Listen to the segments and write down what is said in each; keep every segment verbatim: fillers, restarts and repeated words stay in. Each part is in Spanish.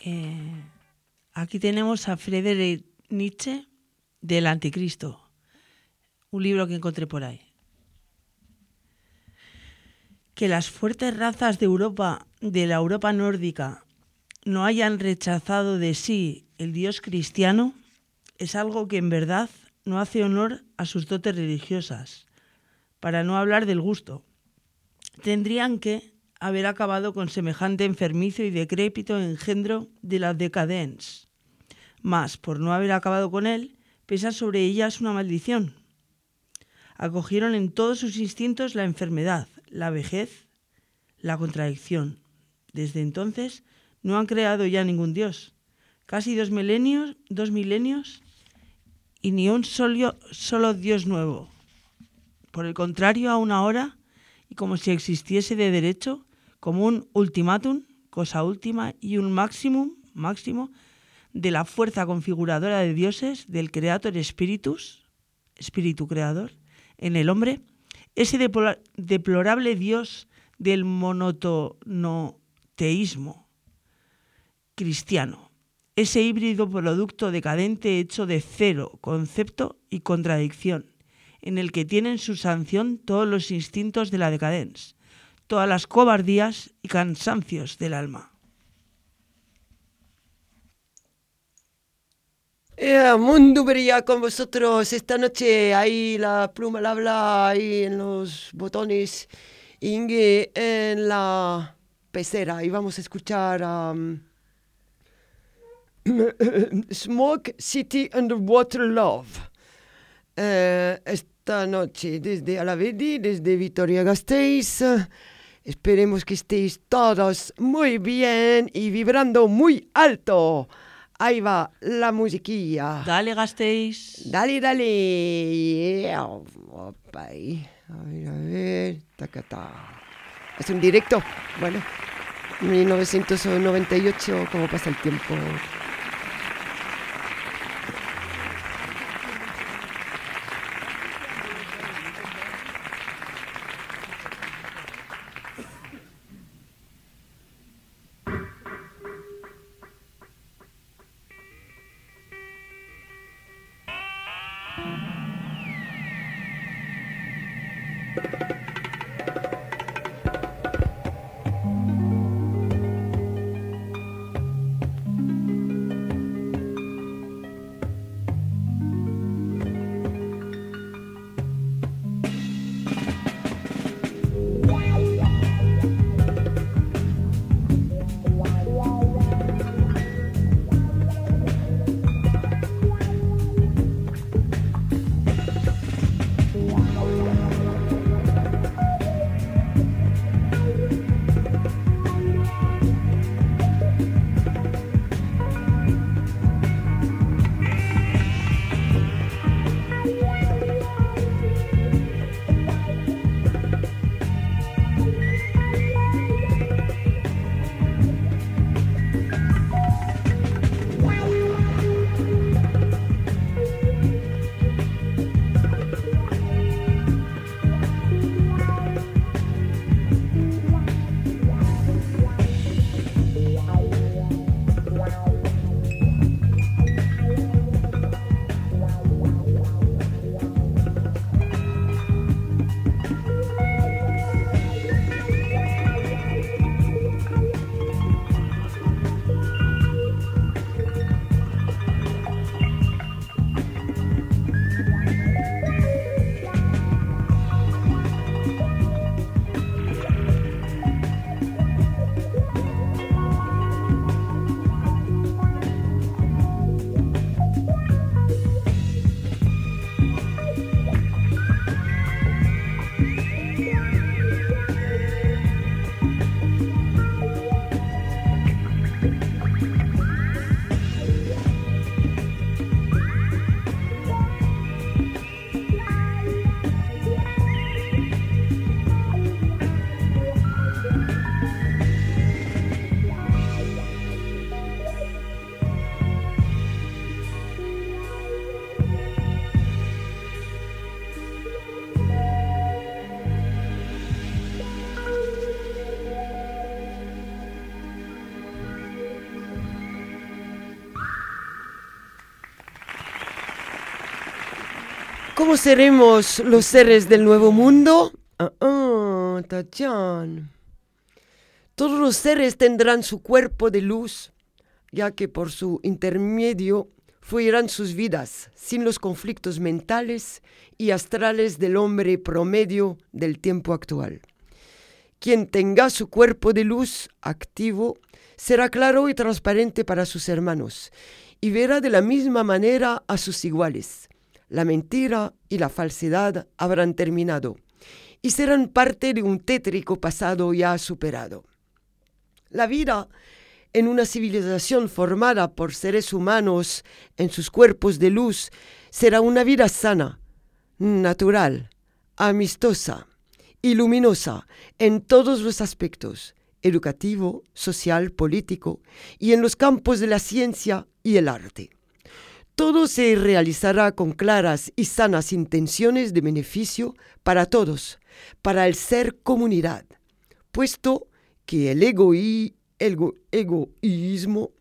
Eh, aquí tenemos a Friedrich Nietzsche del Anticristo, un libro que encontré por ahí. Que las fuertes razas de Europa, de la Europa nórdica, no hayan rechazado de sí el Dios cristiano es algo que en verdad no hace honor a sus dotes religiosas, para no hablar del gusto. Tendrían que haber acabado con semejante enfermizo y decrépito engendro de la decadence. Mas, por no haber acabado con él, pesa sobre ellas una maldición. Acogieron en todos sus instintos la enfermedad, la vejez, la contradicción. Desde entonces no han creado ya ningún dios. Casi dos milenios, dos milenios y ni un solo, solo dios nuevo. Por el contrario, aún ahora, y como si existiese de derecho, como un ultimátum, cosa última, y un máximum, máximo, de la fuerza configuradora de dioses, del Creator Spiritus, espíritu creador, en el hombre, ese deplorable Dios del monotonoteísmo cristiano, ese híbrido producto decadente hecho de cero, concepto y contradicción, en el que tienen su sanción todos los instintos de la decadencia, todas las cobardías y cansancios del alma. Eh, mundo brilla con vosotros esta noche. Ahí la pluma la habla, ahí en los botones, Inge en la pecera. Y vamos a escuchar um, Smoke City Underwater Love. Eh, esta noche desde Alavedi, desde Vitoria-Gasteiz. Esperemos que estéis todos muy bien y vibrando muy alto. Ahí va la musiquilla. Dale, Gasteiz. Dale, dale. Yeah. Opa, ahí. A ver, a ver. Tacata. Es un directo. Bueno, mil novecientos noventa y ocho, ¿cómo pasa el tiempo? ¿Cómo seremos los seres del nuevo mundo? Ah, ah, tachán. Todos los seres tendrán su cuerpo de luz, ya que por su intermedio fluirán sus vidas sin los conflictos mentales y astrales del hombre promedio del tiempo actual. Quien tenga su cuerpo de luz activo será claro y transparente para sus hermanos y verá de la misma manera a sus iguales. La mentira y la falsedad habrán terminado y serán parte de un tétrico pasado ya superado. La vida en una civilización formada por seres humanos en sus cuerpos de luz será una vida sana, natural, amistosa y luminosa en todos los aspectos, educativo, social, político y en los campos de la ciencia y el arte. Todo se realizará con claras y sanas intenciones de beneficio para todos, para el ser comunidad, puesto que el egoí, el egoísmo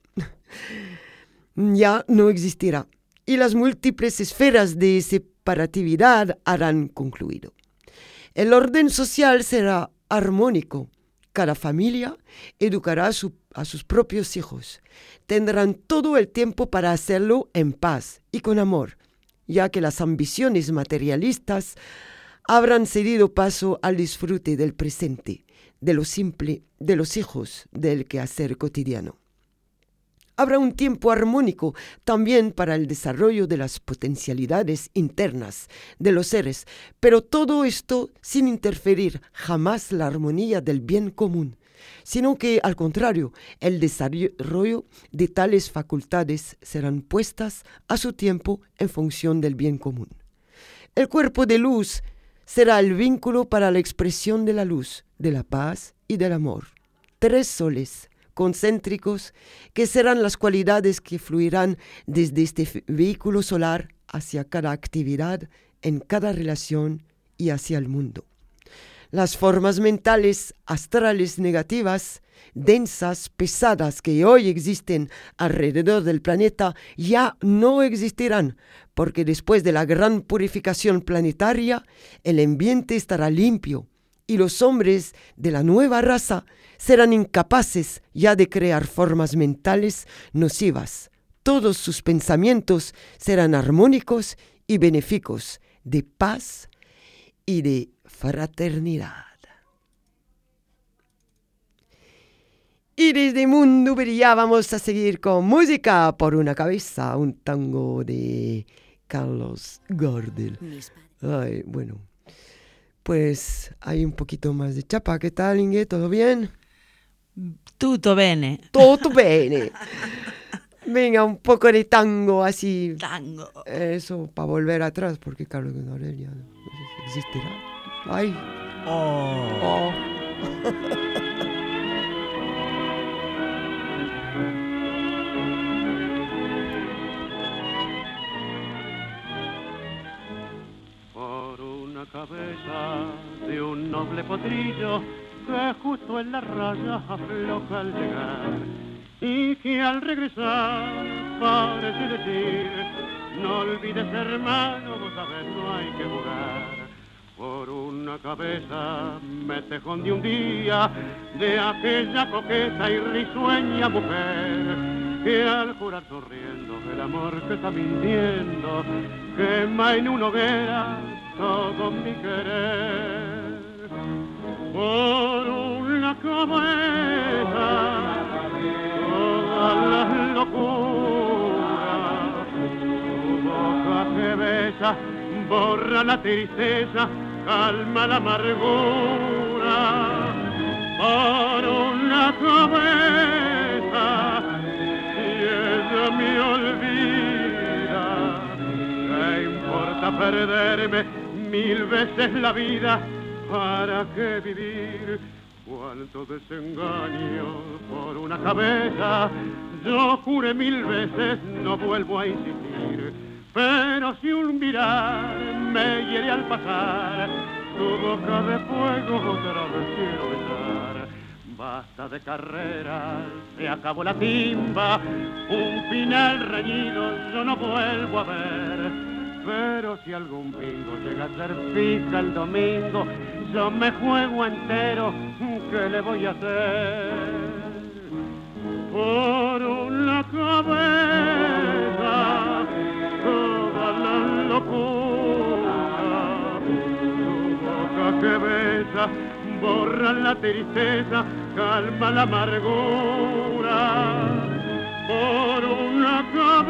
ya no existirá y las múltiples esferas de separatividad harán concluido. El orden social será armónico. Cada familia educará a, su, a sus propios hijos. Tendrán todo el tiempo para hacerlo en paz y con amor, ya que las ambiciones materialistas habrán cedido paso al disfrute del presente, de lo simple, de los hijos, del quehacer cotidiano. Habrá un tiempo armónico también para el desarrollo de las potencialidades internas de los seres, pero todo esto sin interferir jamás la armonía del bien común, sino que, al contrario, el desarrollo de tales facultades serán puestas a su tiempo en función del bien común. El cuerpo de luz será el vínculo para la expresión de la luz, de la paz y del amor. Tres soles concéntricos que serán las cualidades que fluirán desde este vehículo solar hacia cada actividad, en cada relación y hacia el mundo. Las formas mentales astrales negativas, densas, pesadas que hoy existen alrededor del planeta ya no existirán, porque después de la gran purificación planetaria, el ambiente estará limpio y los hombres de la nueva raza serán incapaces ya de crear formas mentales nocivas. Todos sus pensamientos serán armónicos y benéficos, de paz y de fraternidad. Y desde Mundo Brilla vamos a seguir con música por una cabeza, un tango de Carlos Gardel. Ay, bueno, pues hay un poquito más de chapa. ¿Qué tal, Inge? ¿Todo bien? Tutto bene. Todo bene. Venga, un poco de tango así. Tango. Eso, para volver atrás, porque Carlos Gardel ya no sé si existirá. Ay. Oh. Oh. Por una cabeza de un noble potrillo que justo en la raya afloja al llegar y que al regresar parece decir: no olvides, hermano, vos sabés, no hay que jugar. Por una cabeza me tejón de un día de aquella coqueta y risueña mujer que al jurar sonriendo el amor que está mintiendo quema en una hoguera todo mi querer. Por una cabeza todas las locuras, tu boca que besa borra la tristeza, calma la amargura. Por una cabeza, si ella me olvida, ¿qué importa perderme mil veces la vida? ¿Para qué vivir? Cuánto desengaño por una cabeza. Yo juré mil veces, no vuelvo a insistir. Pero si un mirar me hiere al pasar, tu boca de fuego otra vez quiero besar. Basta de carreras, se acabó la timba, un final reñido yo no vuelvo a ver. Pero si algún bingo llega a ser fija el domingo, yo me juego entero, ¿qué le voy a hacer? Por una cabeza, toda la locura, tu boca que besa, borra la tristeza, calma la amargura. Por una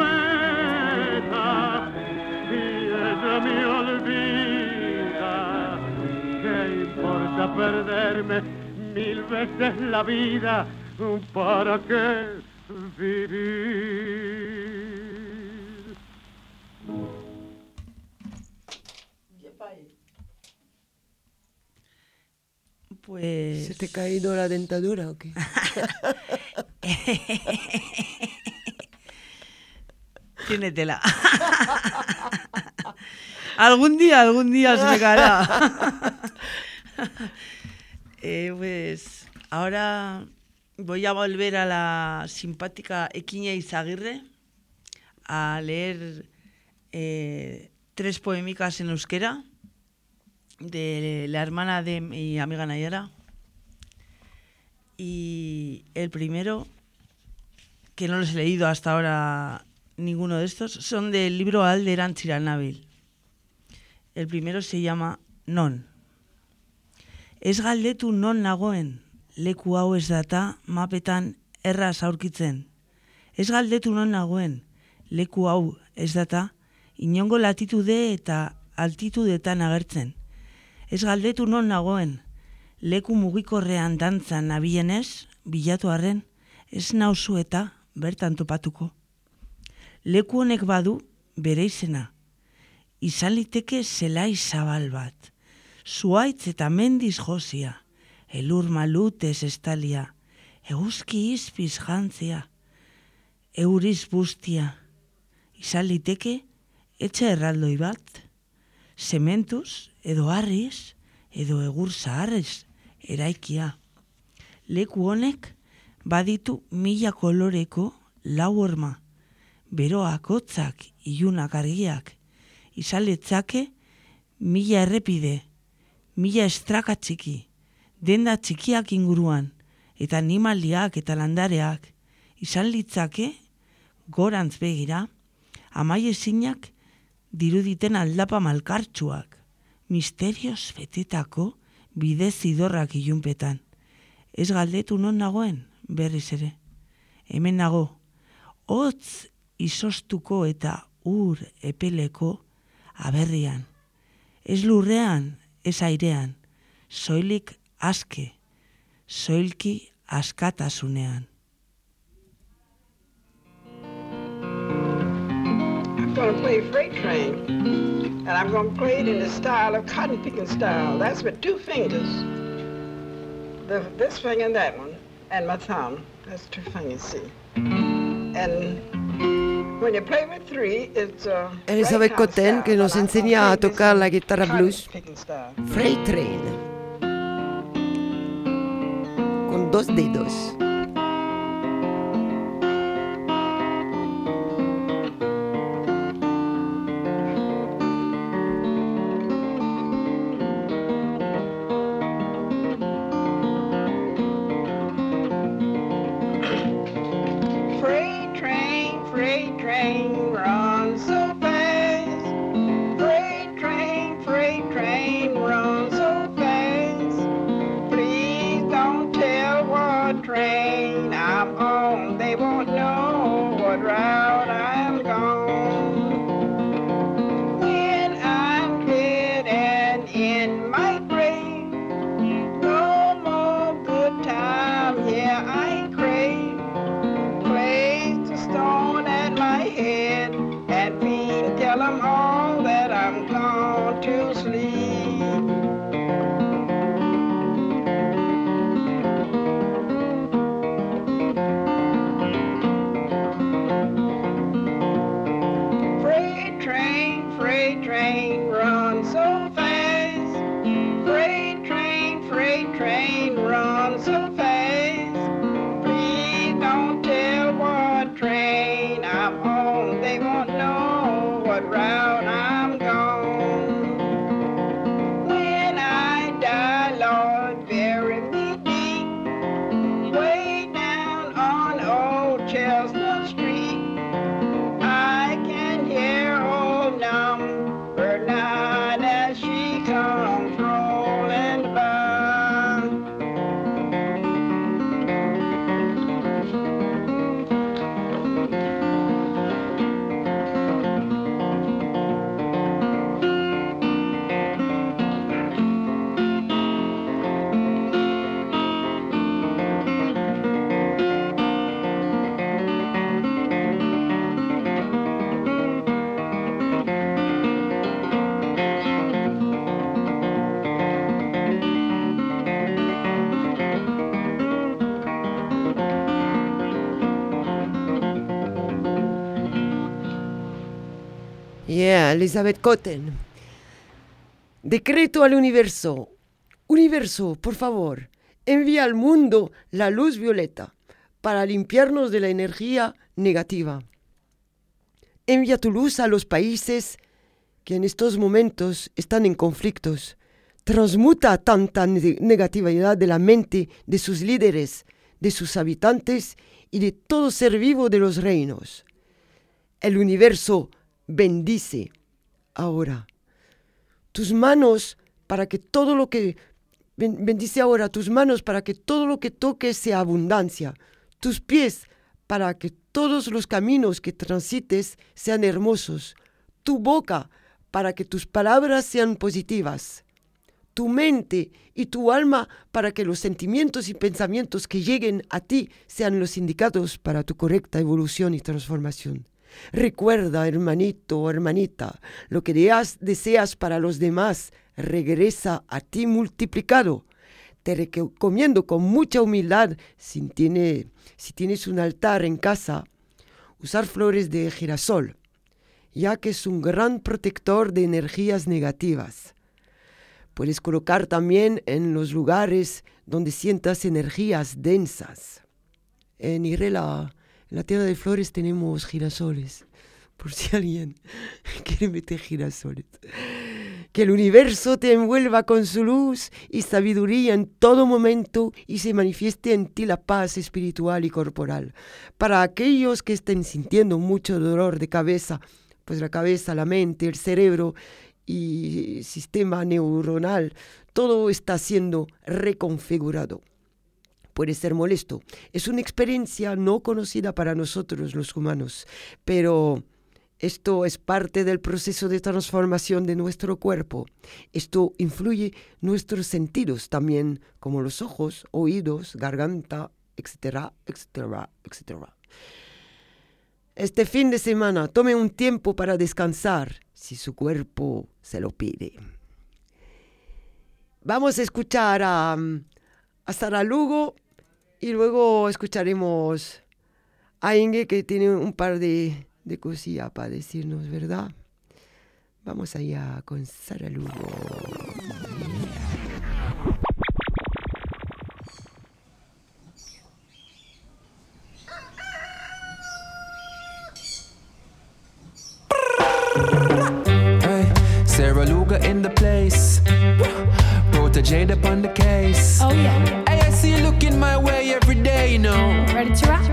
cabeza, y ella me olvida, ¿qué importa perderme mil veces la vida? ¿Para qué vivir? Pues... ¿Se te ha caído la dentadura o qué? Tiene tela. Algún día, algún día se me caerá. eh, pues ahora voy a volver a la simpática Ekiña Izaguirre a leer eh, tres poémicas en euskera de la hermana de mi amiga Nayara. Y el primero, que no los he leído hasta ahora ninguno de estos, son del libro Alderan Txiranabil. El primero se llama Non. Ez galdetu non nagoen, leku hau ez data mapetan erraz aurkitzen. Ez galdetu non nagoen, leku hau ez data inongo latitude eta altitudetan agertzen. Ez galdetu non nagoen, leku mugikorrean dantzan nabienez, bilatu arren, ez nauzu eta bertan topatuko. Leku honek badu bere izena, izan liteke zelai zabal bat, zuaitz eta mendiz josia, elur malutez estalia, eguzki izpiz jantzia, euriz bustia, izan liteke etxe erraldoi bat, sementuz edo harriz, edo egur zaharrez eraikia. Leku honek baditu mila koloreko lau horma, beroak, hotzak, ilunak, argiak, izan litzake mila errepide, mila estraka txiki, denda txikiak inguruan, eta animaliak eta landareak, izan litzake gorantz begira, amaiezinak diruditen aldapa malkartsuak, misterioz betetako bidez idorrak ilunpetan. Ez galdetu non nagoen, berriz ere. Hemen nago, hotz izostuko eta ur epeleko aberrian. Ez lurrean, ez airean, soilik aske, soilki askatasunean. I'm going to play Freight Train, and I'm going to play it in the style of cotton picking style. That's with two fingers. The, this finger and that one, and my thumb. That's two fingers, see. And when you play with three, it's uh, Elizabeth Cotten, que nos enseña a tocar la guitarra blues. Freight Train. Con dos dedos. They won't know what route I'm Yeah, Elizabeth Cotten. Decreto al universo. Universo, por favor, envía al mundo la luz violeta para limpiarnos de la energía negativa. Envía tu luz a los países que en estos momentos están en conflictos. Transmuta tanta negatividad de la mente de sus líderes, de sus habitantes y de todo ser vivo de los reinos. El universo bendice ahora tus manos para que todo lo que bendice ahora tus manos para que todo lo que toques sea abundancia, tus pies para que todos los caminos que transites sean hermosos, tu boca para que tus palabras sean positivas, tu mente y tu alma para que los sentimientos y pensamientos que lleguen a ti sean los indicados para tu correcta evolución y transformación. Recuerda, hermanito o hermanita, lo que deseas para los demás regresa a ti multiplicado. Te recomiendo con mucha humildad, si, tiene, si tienes un altar en casa, usar flores de girasol, ya que es un gran protector de energías negativas. Puedes colocar también en los lugares donde sientas energías densas. En Irela, en la Tierra de Flores, tenemos girasoles, por si alguien quiere meter girasoles. Que el universo te envuelva con su luz y sabiduría en todo momento y se manifieste en ti la paz espiritual y corporal. Para aquellos que estén sintiendo mucho dolor de cabeza, pues la cabeza, la mente, el cerebro y sistema neuronal, todo está siendo reconfigurado. Puede ser molesto. Es una experiencia no conocida para nosotros los humanos, pero esto es parte del proceso de transformación de nuestro cuerpo. Esto influye nuestros sentidos también, como los ojos, oídos, garganta, etcétera, etcétera, etcétera. Este fin de semana, tome un tiempo para descansar, si su cuerpo se lo pide. Vamos a escuchar a, a Sara Lugo y luego escucharemos a Inge, que tiene un par de, de cosillas para decirnos, ¿verdad? Vamos allá con Sara Lugo. Sarah Luga in the place, Protégé upon the case. Oh yeah. Hey, I see you looking my way every day, you know. Ready to rock?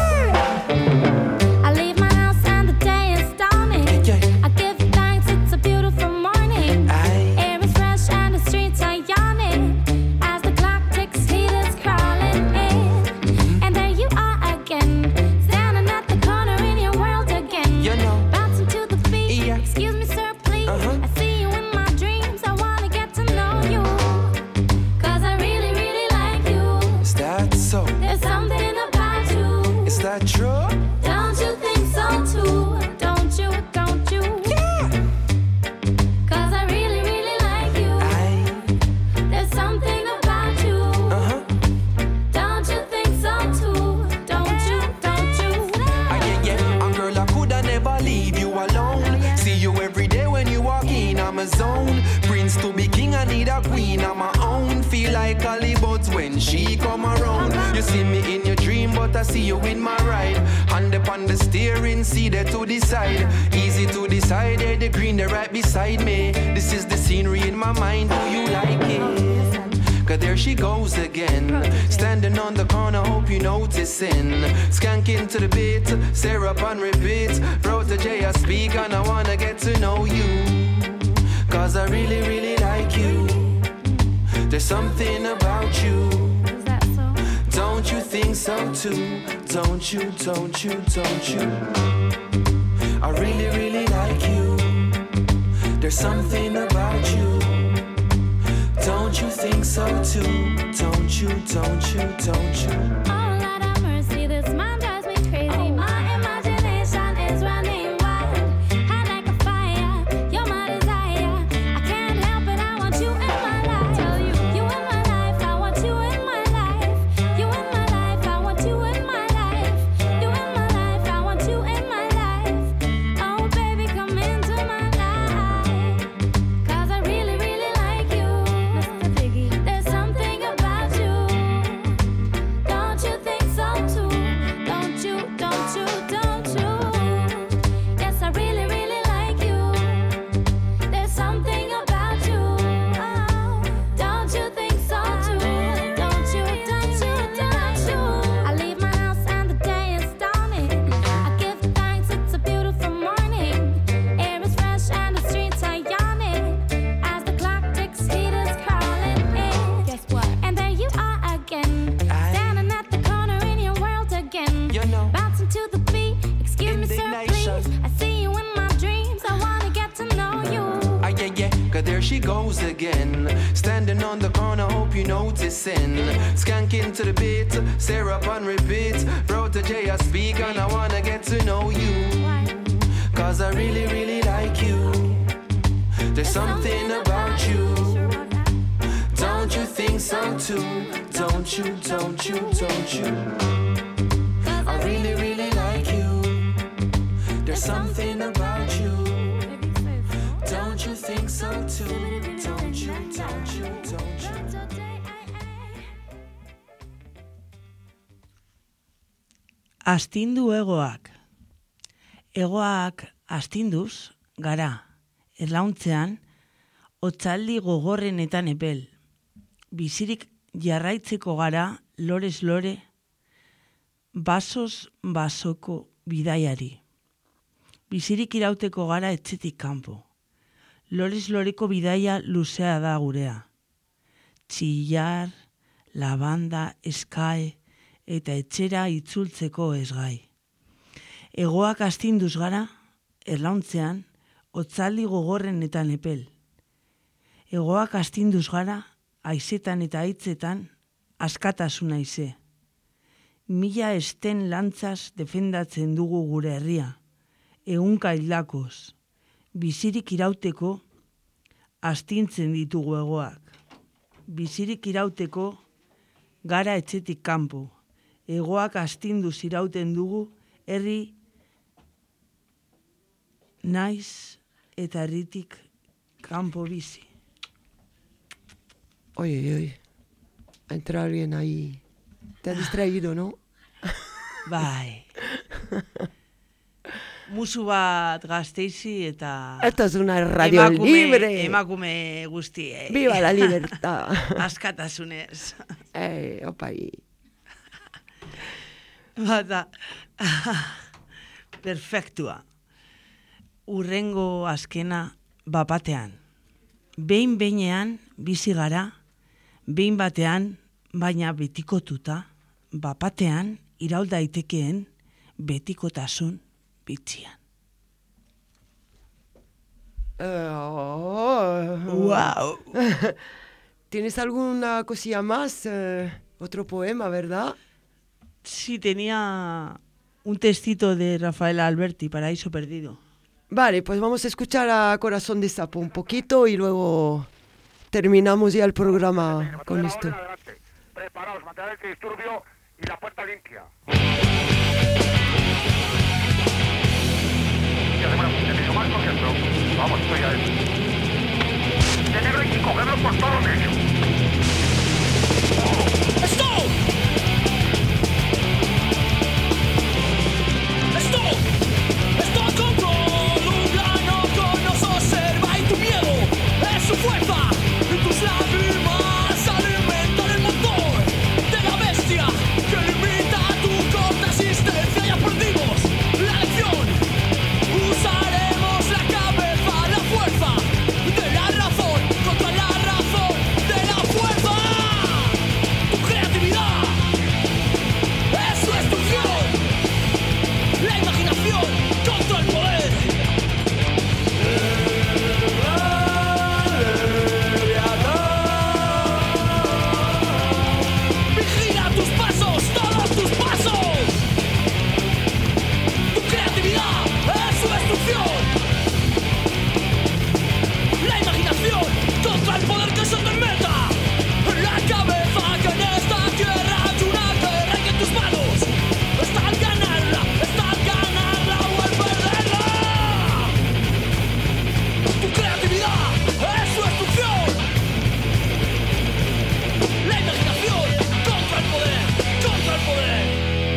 I leave my house and the day is dawning. Yeah, yeah. I give thanks, it's a beautiful morning. Aye. Air is fresh and the streets are yawning. As the clock ticks, heat is crawling in. And there you are again, standing at the corner in your world again. You know. Bouncing to the beat. Yeah. Excuse me, sir, please. Uh-huh. I see you in my dreams. I wanna get to know you. Cause I really, really like you. Is that so? There's something about you. Is that true? Don't you think so too? Don't you, don't you? Yeah. Cause I really, really like you. Aye. There's something about you. Uh-huh. Don't you think so too? Don't you, don't you? Ah, yeah, yeah. And girl, I coulda never leave you alone. See you every day when you walk in, I'm a zone. Prince to be king, I need a queen, I'm my own. Feel like Hollywood's when she come around. You see me in your dream, but I see you in my ride. Hand upon the steering, see there to decide. Easy to decide, there the green, they're right beside me. This is the scenery in my mind, do you like it? Cause there she goes again, standing on the corner, hope you noticing. Skanking to the beat, Sarah on repeat. Protégé, I speak and I wanna get to know you. Cause I really, really like you. There's something about you. Is that so? Don't you think so too? Don't you, don't you, don't you? I really, really like you. There's something about you. Don't you think so too? Don't you, don't you, don't you? Oh, Lord have mercy, this man drives me crazy. My imagination is running wild. Hot like a fire, you're my desire. I can't help it, I want you in my life. Tell you, you in my life, I want you in my life. You in my life, I want you in my life. You in my life, I want you in my life. Oh, baby, come into my goes again. Standing on the corner, hope you noticing. Skanking to the beat, stare up and repeat. Bro to J, I speak and I wanna get to know you. Cause I really, really like you. There's something about you. Don't you think so too? Don't you, don't you, don't you? I really, really like you. There's something about you. Don't you think so too? Don't you, don't you, don't you? Astindu egoak. Egoak astinduz, gara, erlauntzean, otzaldi gogorrenetan epel. Bizirik jarraitzeko gara, lorez lore, basoz basoko bidaiari. Bizirik irauteko gara etxetik kanpo. Lorez loreko bidaia luzea da gurea. Txillar, labanda, eskae eta etxera itzultzeko ezgai. Egoak astinduz gara, erlauntzean, otzaldi gogorrenetan epel. Egoak astinduz gara, haizetan eta haitzetan, askatasuna ize. Mila esten lantzaz defendatzen dugu gure herria, ehunka hildakoz. Bizirik irauteko, astintzen ditugu egoak. Bizirik irauteko, gara etxetik kanpo. Egoak astinduz irauten dugu, herri naiz eta herritik kanpo bizi. Oye, oye, ha entrado alguien ahí. Te has distraído, ¿no? Bai. Musu bat Gasteizi eta... Esto es una radio emakume, libre. Emakume guztiei. Viva la libertad. Askatasunez. Eh, opa, ahí. Bata, perfektua. Urrengo azkena bapatean. Behin behinean bizi gara, behin batean, baina betikotuta, bapatean iraul daitekeen betikotasun bitxian. Oh. Wow. ¿Tienes alguna cosilla más? Eh, otro poema, ¿verdad? Sí, tenía un textito de Rafael Alberti, Paraíso Perdido. Vale, pues vamos a escuchar a Corazón de Sapo un poquito y luego terminamos ya el programa con esto. Adelante. Preparaos, mantener el disturbio y la puerta limpia. Y hacemos un pequeño más cogiendo. Vamos, estoy a él. De negro y cogerlo por todo medio. ¡Stop! ¡Stop! ¡Stop control! Un plano con nos observa y tu miedo es su fuerza y tus lágrimas alimentan el motor de la bestia que limita tu corta existencia. Ya perdimos la lección. Usaremos la cabeza, la fuerza de la razón contra la razón de la fuerza. Tu creatividad es su destrucción. La imaginación contra el poder. Vigila tus pasos, todos tus pasos. Tu creatividad es su destrucción. La imaginación contra el poder que se te meta en la cabeza, que en esta tierra hay una guerra y que en tus manos está el ganarla, está el ganarla o el perderla. Tu creatividad es su destrucción. La imaginación contra el poder, contra el poder.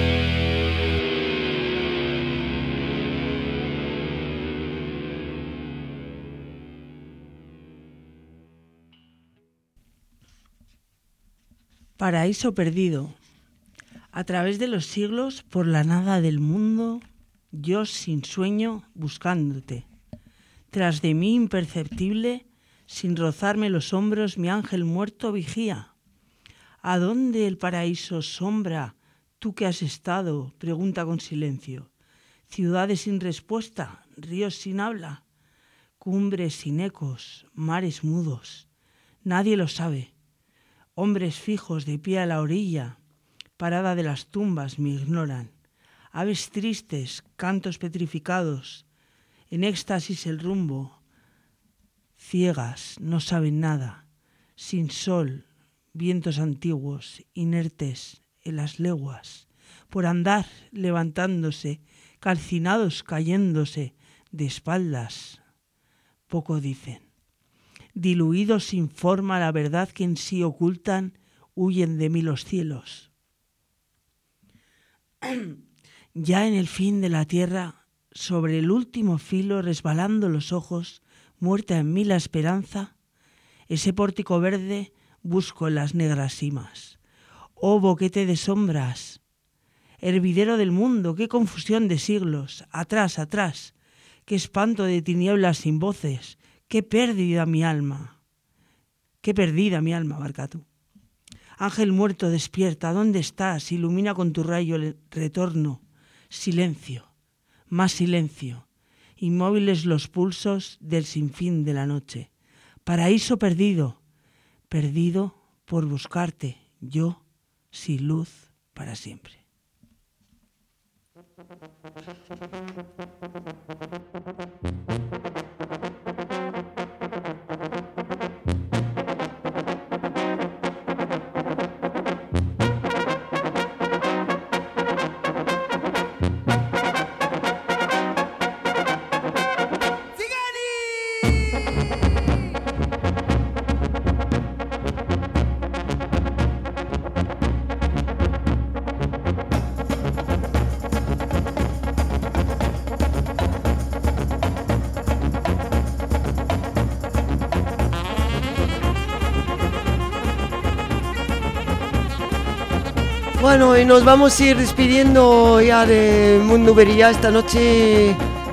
Paraíso perdido. A través de los siglos, por la nada del mundo, yo sin sueño buscándote. Tras de mí imperceptible, sin rozarme los hombros, mi ángel muerto vigía. ¿A dónde el paraíso sombra? Tú que has estado, pregunta con silencio. Ciudades sin respuesta, ríos sin habla. cumbres sin ecos, mares mudos. Nadie lo sabe. Hombres fijos de pie a la orilla, parada de las tumbas me ignoran. Aves tristes, cantos petrificados, en éxtasis el rumbo. Ciegas, no saben nada, sin sol, vientos antiguos, inertes en las leguas, por andar levantándose, calcinados cayéndose de espaldas. Poco dicen. Diluidos sin forma la verdad que en sí ocultan, huyen de mí los cielos. Ya en el fin de la tierra, sobre el último filo, resbalando los ojos, muerta en mí la esperanza, ese pórtico verde busco en las negras cimas. Oh boquete de sombras, hervidero del mundo, qué confusión de siglos, atrás, atrás, qué espanto de tinieblas sin voces, qué pérdida mi alma, qué perdida mi alma, Barcatu. Ángel muerto, despierta, ¿dónde estás? Ilumina con tu rayo el retorno. Silencio, más silencio, inmóviles los pulsos del sinfín de la noche. Paraíso perdido, perdido por buscarte, yo sin luz para siempre. Bueno, y nos vamos a ir despidiendo ya de Mundubería esta noche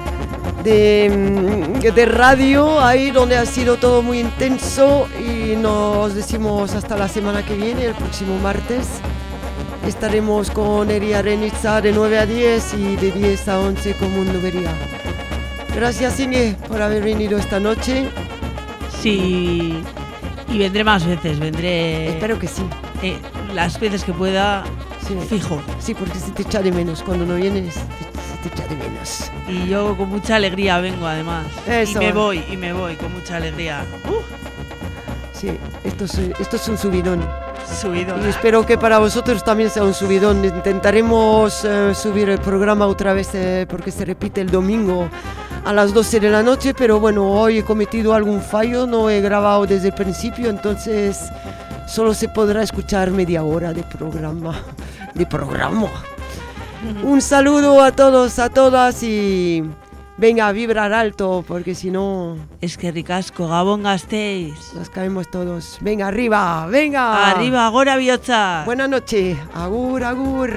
de, de radio, ahí donde ha sido todo muy intenso, y nos decimos hasta la semana que viene, el próximo martes. Estaremos con Eri Arenitza de nueve a diez y de diez a once con Mundubería. Gracias, Inge, por haber venido esta noche. Sí, y vendré más veces, vendré... Espero que sí. Eh, las veces que pueda, Sí. fijo. Sí, porque se te echa de menos. Cuando no vienes, se te echa de menos. Y yo con mucha alegría vengo, además. Eso. Y me voy, y me voy con mucha alegría. Uh, Sí, esto es, esto es un subidón. subido. Y espero que para vosotros también sea un subidón. Intentaremos eh, subir el programa otra vez eh, porque se repite el domingo a las doce de la noche, pero bueno, hoy he cometido algún fallo, no he grabado desde el principio, entonces solo se podrá escuchar media hora de programa. De programa. Un saludo a todos, a todas, y venga a vibrar alto, porque si no Es que ricasco, Gabón Gasteiz. nos caemos todos. Venga, arriba, venga. Arriba, Gora Bihotza. Buenas noches. Agur, agur.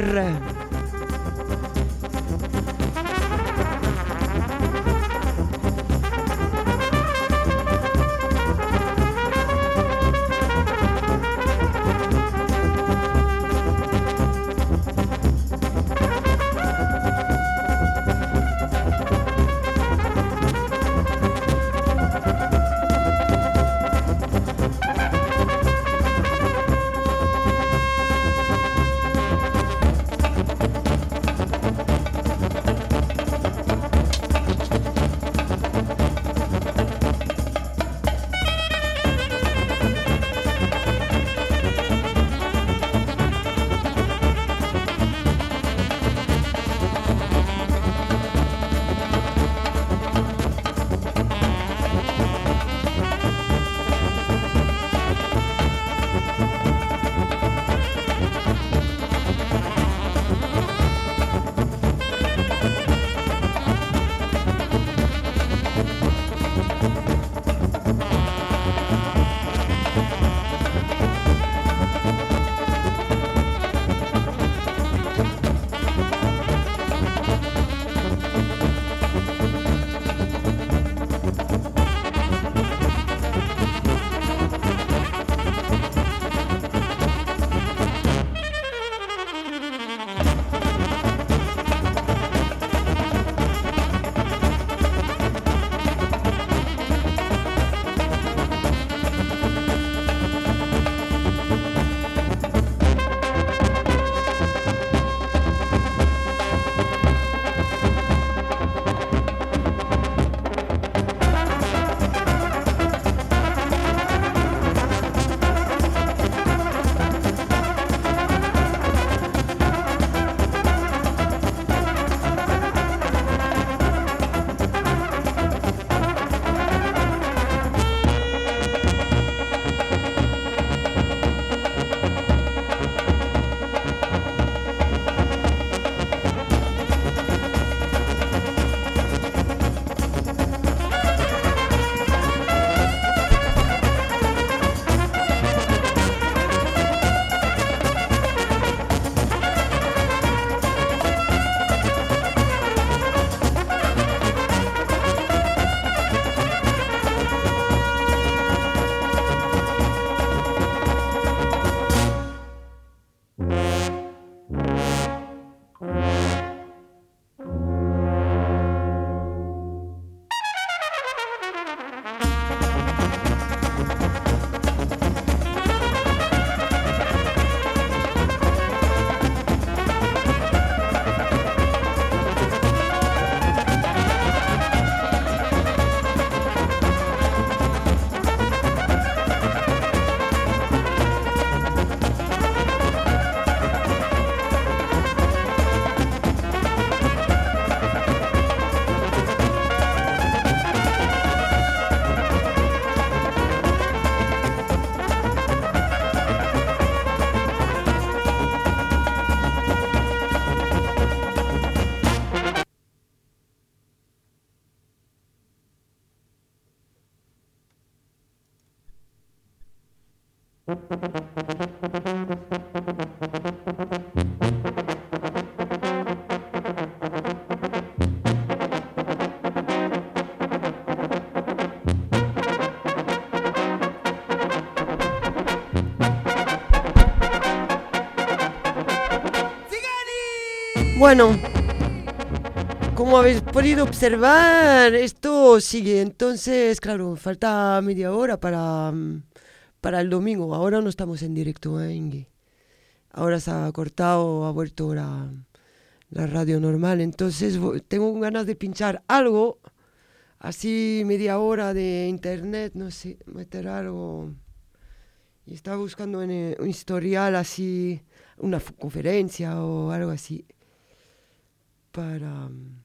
Bueno, como habéis podido observar, esto sigue. Entonces, claro, falta media hora para, mm, para el domingo. Ahora no estamos en directo, ¿eh, Ingi? Ahora se ha cortado, ha vuelto la, la radio normal. Entonces, vo- tengo ganas de pinchar algo, así media hora de internet, no sé, meter algo. Y estaba buscando en eh, un historial así, una f- conferencia o algo así, para... mm,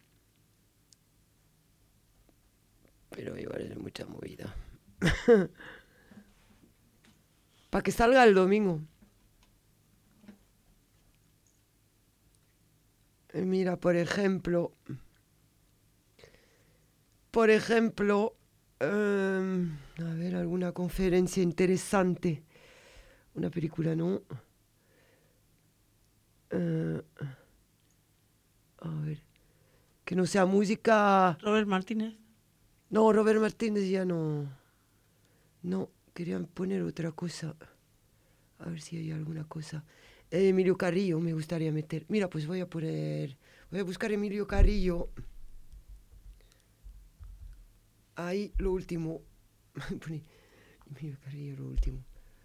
Pero igual es mucha movida. Para que salga el domingo. Eh, Mira, por ejemplo, por ejemplo, em, a ver, alguna conferencia interesante. Una película, ¿no? Eh, a ver, que no sea música. Robert Martínez. No, Robert Martínez ya no. No, querían poner otra cosa. A ver si hay alguna cosa. Eh, Emilio Carrillo me gustaría meter. Mira, pues voy a poner. Voy a buscar Emilio Carrillo. Ahí, lo último. Pone Emilio Carrillo, lo último.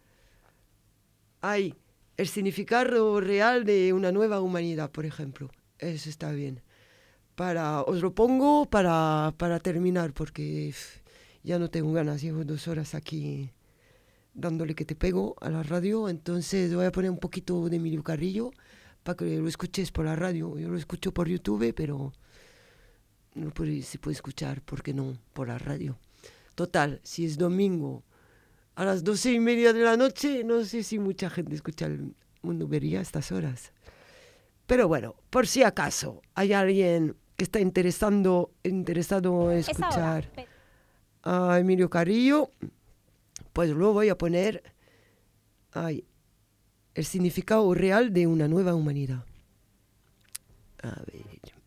Ahí, el significado real de una nueva humanidad, por ejemplo. Eso está bien. Para, os lo pongo para, para terminar, porque uf, ya no tengo ganas. Llevo dos horas aquí dándole que te pego a la radio. Entonces voy a poner un poquito de Emilio Carrillo para que lo escuches por la radio. Yo lo escucho por YouTube, pero no puede, se puede escuchar, ¿por qué no? Por la radio. Total, si es domingo a las doce y media de la noche, no sé si mucha gente escucha el Mundo Vería a estas horas. Pero bueno, por si acaso hay alguien que está interesando, interesado en Es ahora. escuchar Pe- a Emilio Carrillo, pues lo voy a poner ahí, el significado real de una nueva humanidad. A ver.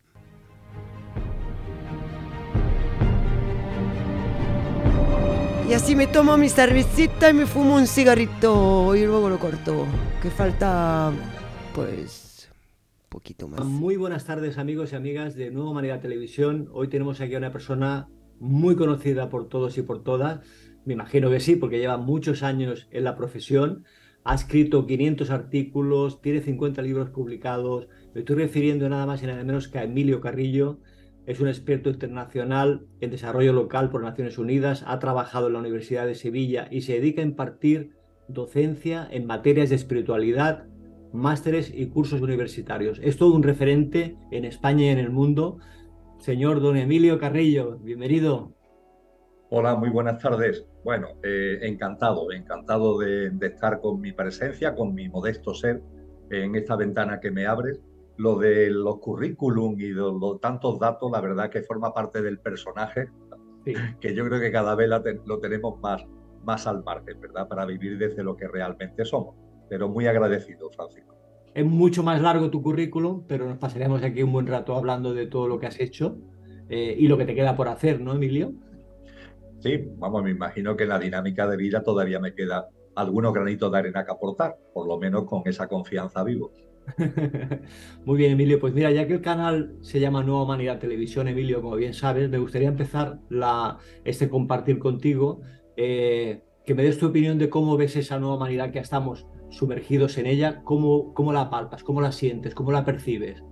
Y así me tomo mi cervecita y me fumo un cigarrito y luego lo corto. Que falta, pues, poquito más. Muy buenas tardes, amigos y amigas de Nueva Humanidad Televisión. Hoy tenemos aquí a una persona muy conocida por todos y por todas. Me imagino que sí, porque lleva muchos años en la profesión. Ha escrito quinientos artículos, tiene cincuenta libros publicados. Me estoy refiriendo nada más y nada menos que a Emilio Carrillo. Es un experto internacional en desarrollo local por Naciones Unidas. Ha trabajado en la Universidad de Sevilla y se dedica a impartir docencia en materias de espiritualidad, másteres y cursos universitarios. Es todo un referente en España y en el mundo. Señor don Emilio Carrillo, bienvenido. Hola, muy buenas tardes. Bueno, eh, encantado, encantado de, de estar con mi presencia, con mi modesto ser en esta ventana que me abres. Lo de los currículum y de los tantos datos, la verdad que forma parte del personaje, Sí. que yo creo que cada vez la te- lo tenemos más, más al margen, ¿verdad? Para vivir desde lo que realmente somos. Pero muy agradecido, Francisco. Es mucho más largo tu currículum, pero nos pasaremos aquí un buen rato hablando de todo lo que has hecho eh, y lo que te queda por hacer, ¿no, Emilio? Sí, vamos, me imagino que en la dinámica de vida todavía me queda algunos granitos de arena que aportar, por lo menos con esa confianza vivo. Muy bien, Emilio. Pues mira, ya que el canal se llama Nueva Humanidad Televisión, Emilio, como bien sabes, me gustaría empezar la, este compartir contigo, eh, que me des tu opinión de cómo ves esa nueva humanidad que estamos sumergidos en ella, cómo, cómo la palpas, cómo la sientes, cómo la percibes.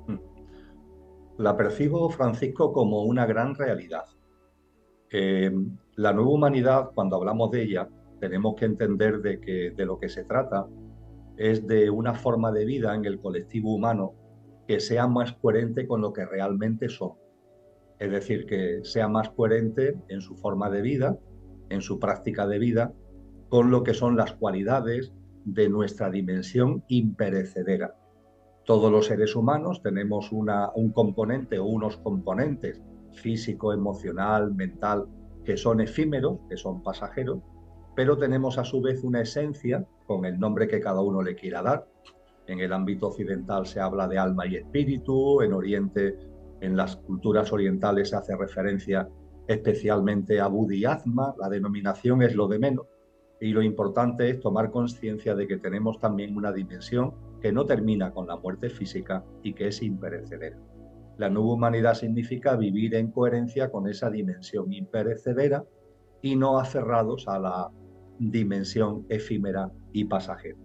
La percibo, Francisco, como una gran realidad. Eh, la nueva humanidad, cuando hablamos de ella, tenemos que entender de que de lo que se trata es de una forma de vida en el colectivo humano que sea más coherente con lo que realmente somos. Es decir, que sea más coherente en su forma de vida, en su práctica de vida, con lo que son las cualidades de nuestra dimensión imperecedera. Todos los seres humanos tenemos una, un componente o unos componentes físico, emocional, mental, que son efímeros, que son pasajeros, pero tenemos a su vez una esencia con el nombre que cada uno le quiera dar. En el ámbito occidental se habla de alma y espíritu, en Oriente, en las culturas orientales se hace referencia especialmente a Buddha y Atma. La denominación es lo de menos, y lo importante es tomar conciencia de que tenemos también una dimensión que no termina con la muerte física y que es imperecedera. La nueva humanidad significa vivir en coherencia con esa dimensión imperecedera y no aferrados a la dimensión efímera y pasajera.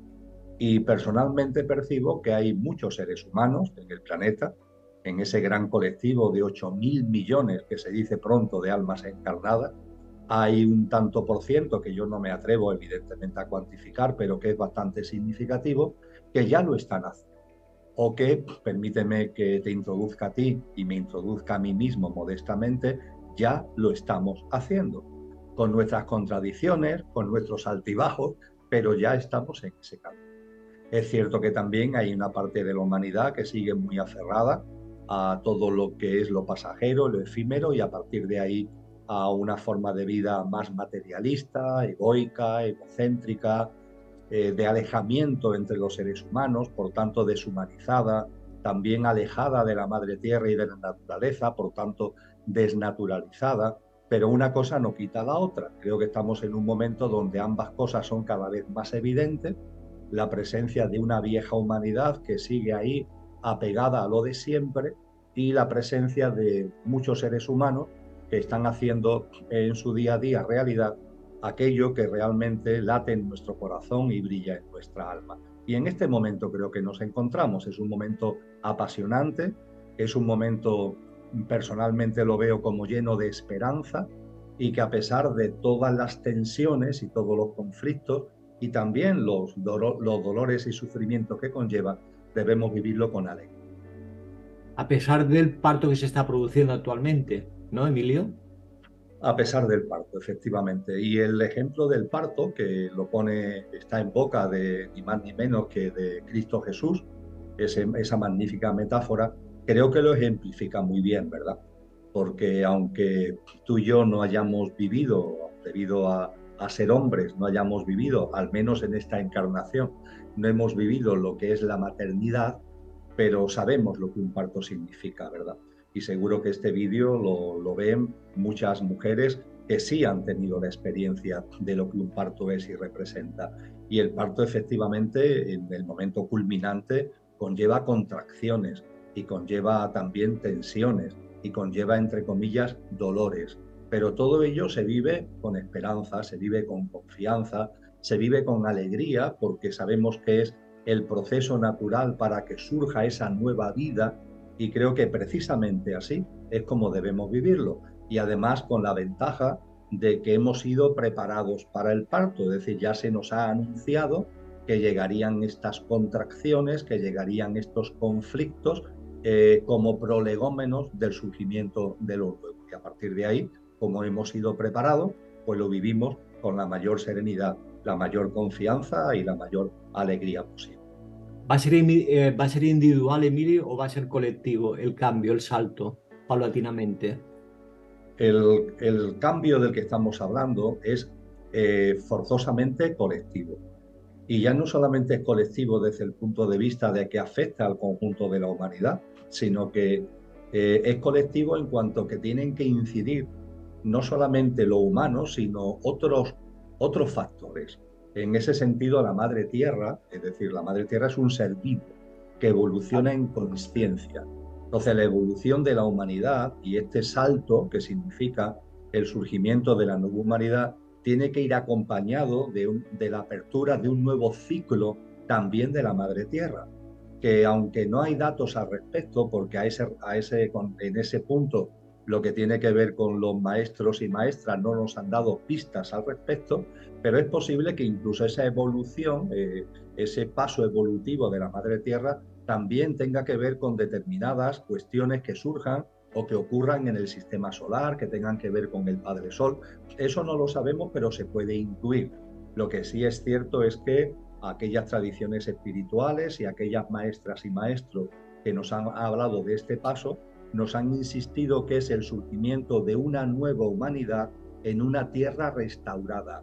Y personalmente percibo que hay muchos seres humanos en el planeta, en ese gran colectivo de ocho mil millones que se dice pronto de almas encarnadas. Hay un tanto por ciento que yo no me atrevo evidentemente a cuantificar, pero que es bastante significativo, que ya lo están haciendo. O que, permíteme que te introduzca a ti y me introduzca a mí mismo modestamente, ya lo estamos haciendo. Con nuestras contradicciones, con nuestros altibajos, pero ya estamos en ese camino. Es cierto que también hay una parte de la humanidad que sigue muy aferrada a todo lo que es lo pasajero, lo efímero, y a partir de ahí a una forma de vida más materialista, egoica, egocéntrica, eh, de alejamiento entre los seres humanos, por tanto deshumanizada, también alejada de la madre tierra y de la naturaleza, por tanto desnaturalizada, pero una cosa no quita la otra. Creo que estamos en un momento donde ambas cosas son cada vez más evidentes, la presencia de una vieja humanidad que sigue ahí apegada a lo de siempre, y la presencia de muchos seres humanos que están haciendo en su día a día realidad aquello que realmente late en nuestro corazón y brilla en nuestra alma. Y en este momento creo que nos encontramos. Es un momento apasionante, es un momento, personalmente lo veo como lleno de esperanza, y que a pesar de todas las tensiones y todos los conflictos y también los, do- los dolores y sufrimientos que conlleva, debemos vivirlo con alegría. A pesar del parto que se está produciendo actualmente, ¿no, Emilio? A pesar del parto, efectivamente. Y el ejemplo del parto, que lo pone, está en boca de ni más ni menos que de Cristo Jesús, ese, esa magnífica metáfora, creo que lo ejemplifica muy bien, ¿verdad? Porque aunque tú y yo no hayamos vivido, debido a, a ser hombres, no hayamos vivido, al menos en esta encarnación, no hemos vivido lo que es la maternidad, pero sabemos lo que un parto significa, ¿verdad? Y seguro que este vídeo lo, lo ven muchas mujeres que sí han tenido la experiencia de lo que un parto es y representa. Y el parto, efectivamente, en el momento culminante, conlleva contracciones y conlleva también tensiones y conlleva, entre comillas, dolores. Pero todo ello se vive con esperanza, se vive con confianza, se vive con alegría, porque sabemos que es el proceso natural para que surja esa nueva vida, y creo que precisamente así es como debemos vivirlo. Y además con la ventaja de que hemos sido preparados para el parto, es decir, ya se nos ha anunciado que llegarían estas contracciones, que llegarían estos conflictos eh, como prolegómenos del surgimiento de lo nuevo. Y a partir de ahí, como hemos sido preparados, pues lo vivimos con la mayor serenidad, la mayor confianza y la mayor alegría posible. ¿Va a ser, eh, ¿va a ser individual, Emilio, o va a ser colectivo el cambio, el salto, paulatinamente? El, el cambio del que estamos hablando es eh, forzosamente colectivo. Y ya no solamente es colectivo desde el punto de vista de que afecta al conjunto de la humanidad, sino que eh, es colectivo en cuanto que tienen que incidir no solamente lo humano, sino otros, otros factores. En ese sentido, la Madre Tierra, es decir, la Madre Tierra es un ser vivo que evoluciona en consciencia. Entonces, la evolución de la humanidad y este salto, que significa el surgimiento de la nueva humanidad, tiene que ir acompañado de, un, de la apertura de un nuevo ciclo también de la Madre Tierra, que aunque no hay datos al respecto, porque a ese, a ese, en ese punto lo que tiene que ver con los maestros y maestras no nos han dado pistas al respecto, pero es posible que incluso esa evolución, eh, ese paso evolutivo de la Madre Tierra, también tenga que ver con determinadas cuestiones que surjan o que ocurran en el sistema solar, que tengan que ver con el Padre Sol. Eso no lo sabemos, pero se puede intuir. Lo que sí es cierto es que aquellas tradiciones espirituales y aquellas maestras y maestros que nos han hablado de este paso, nos han insistido que es el surgimiento de una nueva humanidad en una tierra restaurada.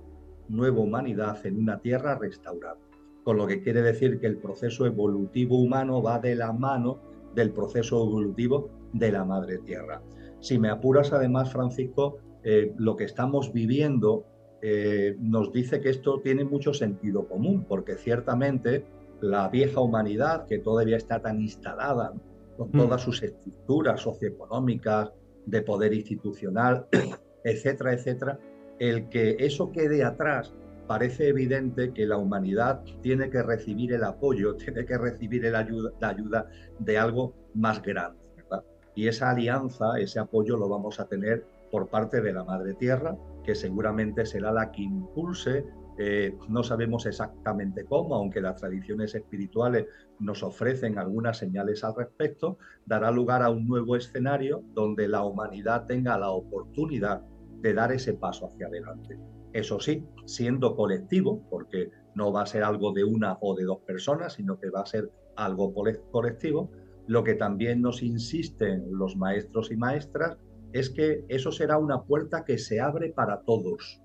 nueva humanidad en una tierra restaurada. Con lo que quiere decir que el proceso evolutivo humano va de la mano del proceso evolutivo de la madre tierra. Si me apuras, además, Francisco, eh, lo que estamos viviendo eh, nos dice que esto tiene mucho sentido común, porque ciertamente la vieja humanidad, que todavía está tan instalada, ¿no?, con todas sus estructuras socioeconómicas, de poder institucional, etcétera, etcétera, el que eso quede atrás, parece evidente que la humanidad tiene que recibir el apoyo, tiene que recibir el ayuda, la ayuda de algo más grande, ¿verdad? Y esa alianza, ese apoyo lo vamos a tener por parte de la Madre Tierra, que seguramente será la que impulse, eh, no sabemos exactamente cómo, aunque las tradiciones espirituales nos ofrecen algunas señales al respecto, dará lugar a un nuevo escenario donde la humanidad tenga la oportunidad de dar ese paso hacia adelante. Eso sí, siendo colectivo, porque no va a ser algo de una o de dos personas, sino que va a ser algo colectivo. Lo que también nos insisten los maestros y maestras es que eso será una puerta que se abre para todos,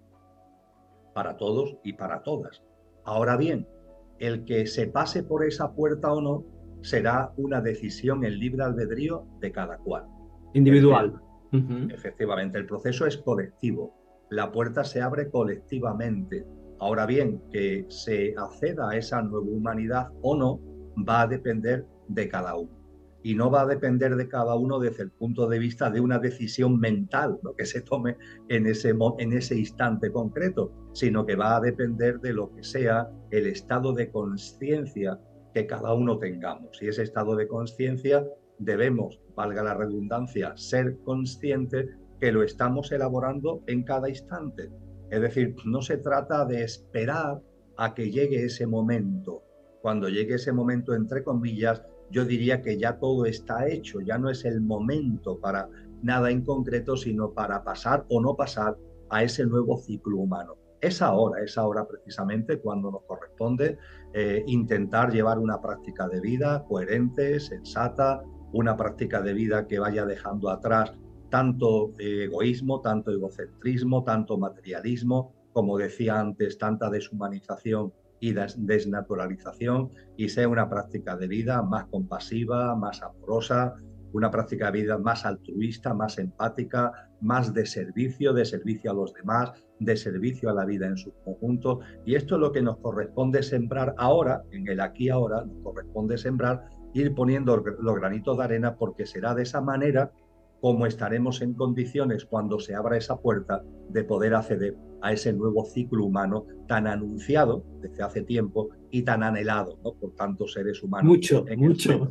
para todos y para todas. Ahora bien, el que se pase por esa puerta o no será una decisión en libre albedrío de cada cual. Individual. Uh-huh. Efectivamente, el proceso es colectivo. La puerta se abre colectivamente. Ahora bien, que se acceda a esa nueva humanidad o no, va a depender de cada uno. Y no va a depender de cada uno desde el punto de vista de una decisión mental, ¿no?, que se tome en ese, en ese instante concreto, sino que va a depender de lo que sea el estado de conciencia que cada uno tengamos. Y ese estado de conciencia debemos, valga la redundancia, ser conscientes que lo estamos elaborando en cada instante. Es decir, no se trata de esperar a que llegue ese momento. Cuando llegue ese momento, entre comillas, yo diría que ya todo está hecho, ya no es el momento para nada en concreto, sino para pasar o no pasar a ese nuevo ciclo humano. Es ahora, es ahora precisamente cuando nos corresponde eh, intentar llevar una práctica de vida coherente, sensata, una práctica de vida que vaya dejando atrás tanto eh, egoísmo, tanto egocentrismo, tanto materialismo, como decía antes, tanta deshumanización y des desnaturalización, y sea una práctica de vida más compasiva, más amorosa, una práctica de vida más altruista, más empática, más de servicio, de servicio a los demás, de servicio a la vida en su conjunto. Y esto es lo que nos corresponde sembrar ahora, en el aquí y ahora, nos corresponde sembrar, ir poniendo los granitos de arena, porque será de esa manera como estaremos en condiciones, cuando se abra esa puerta, de poder acceder a ese nuevo ciclo humano tan anunciado desde hace tiempo y tan anhelado, ¿no?, por tantos seres humanos. Mucho, mucho.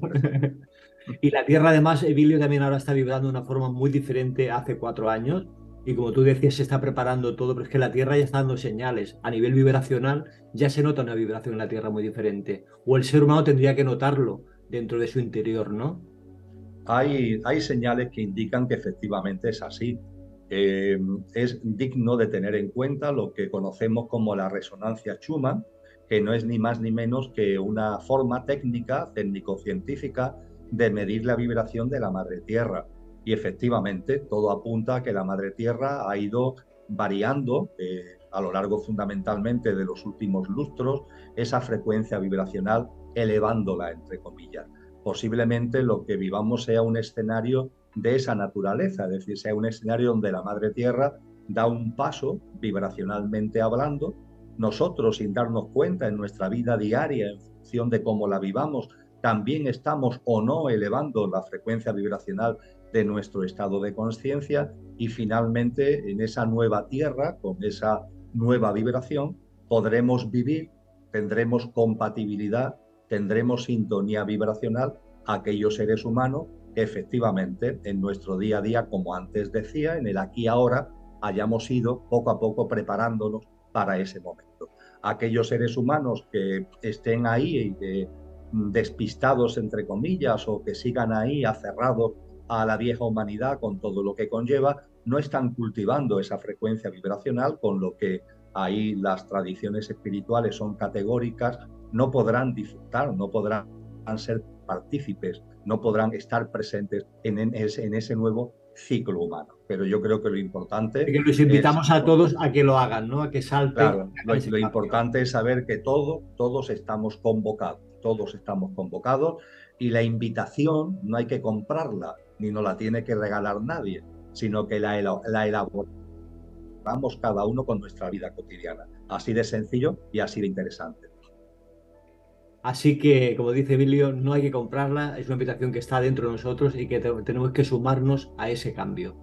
Y la Tierra, además, Evilio, también ahora está vibrando de una forma muy diferente hace cuatro años. Y como tú decías, se está preparando todo, pero es que la Tierra ya está dando señales. A nivel vibracional ya se nota una vibración en la Tierra muy diferente. O el ser humano tendría que notarlo dentro de su interior, ¿no? Hay, hay señales que indican que efectivamente es así. Eh, es digno de tener en cuenta lo que conocemos como la resonancia Schumann, que no es ni más ni menos que una forma técnica, técnico-científica, de medir la vibración de la Madre Tierra. Y efectivamente todo apunta a que la Madre Tierra ha ido variando eh, a lo largo fundamentalmente de los últimos lustros esa frecuencia vibracional, elevándola, entre comillas. Posiblemente lo que vivamos sea un escenario de esa naturaleza, es decir, sea un escenario donde la Madre Tierra da un paso vibracionalmente hablando. Nosotros, sin darnos cuenta en nuestra vida diaria, en función de cómo la vivamos, también estamos o no elevando la frecuencia vibracional de nuestro estado de conciencia, y finalmente en esa nueva Tierra, con esa nueva vibración, podremos vivir, tendremos compatibilidad, tendremos sintonía vibracional a aquellos seres humanos que efectivamente en nuestro día a día, como antes decía, en el aquí y ahora, hayamos ido poco a poco preparándonos para ese momento. Aquellos seres humanos que estén ahí y que, despistados, entre comillas, o que sigan ahí aferrados a la vieja humanidad con todo lo que conlleva, no están cultivando esa frecuencia vibracional, con lo que ahí las tradiciones espirituales son categóricas, no podrán disfrutar, no podrán ser partícipes, no podrán estar presentes en, en, ese, en ese nuevo ciclo humano. Pero yo creo que lo importante... Que los invitamos es, a todos a que lo hagan, ¿no? A que salten. Claro, lo, lo importante es saber que todo, todos estamos convocados, todos estamos convocados, y la invitación no hay que comprarla, ni nos la tiene que regalar nadie, sino que la, la elaboramos cada uno con nuestra vida cotidiana. Así de sencillo y así de interesante. Así que, como dice Emilio, no hay que comprarla, es una invitación que está dentro de nosotros y que te, tenemos que sumarnos a ese cambio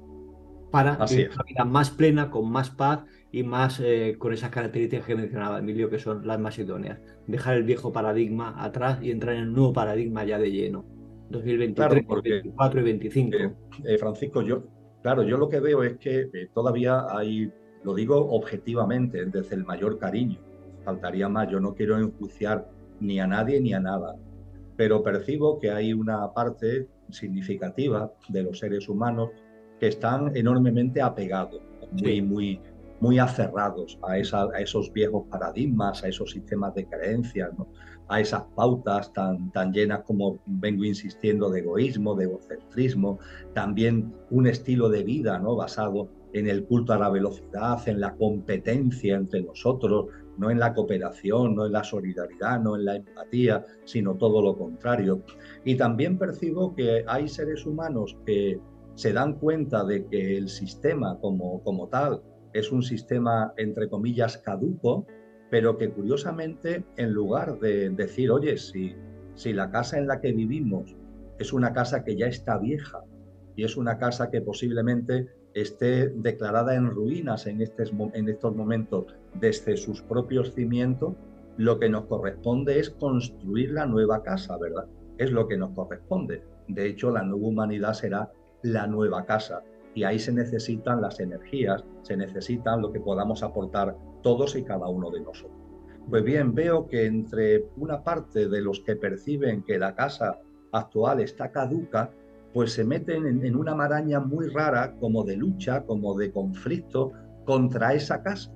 para Así vivir es. una vida más plena, con más paz y más eh, con esas características que mencionaba Emilio, que son las más idóneas. Dejar el viejo paradigma atrás y entrar en el nuevo paradigma ya de lleno. dos mil veintitrés, Claro, porque, veinticuatro y veinticinco. Eh, eh, Francisco, yo, claro, yo lo que veo es que eh, todavía hay, lo digo objetivamente, desde el mayor cariño, faltaría más, yo no quiero enjuiciar ni a nadie ni a nada, pero percibo que hay una parte significativa de los seres humanos que están enormemente apegados, muy, Sí. muy, muy aferrados a, esa, a esos viejos paradigmas, a esos sistemas de creencias, ¿no? A esas pautas tan, tan llenas, como vengo insistiendo, de egoísmo, de egocentrismo, también un estilo de vida, ¿no? Basado en el culto a la velocidad, en la competencia entre nosotros, no en la cooperación, no en la solidaridad, no en la empatía, sino todo lo contrario. Y también percibo que hay seres humanos que se dan cuenta de que el sistema como, como tal es un sistema, entre comillas, caduco, pero que curiosamente, en lugar de decir, oye, si, si la casa en la que vivimos es una casa que ya está vieja y es una casa que posiblemente esté declarada en ruinas en, este, en estos momentos desde sus propios cimientos, lo que nos corresponde es construir la nueva casa, ¿verdad? Es lo que nos corresponde. De hecho, la nueva humanidad será la nueva casa, y ahí se necesitan las energías, se necesitan lo que podamos aportar todos y cada uno de nosotros. Pues bien, veo que entre una parte de los que perciben que la casa actual está caduca, pues se meten en, en una maraña muy rara, como de lucha, como de conflicto contra esa casa.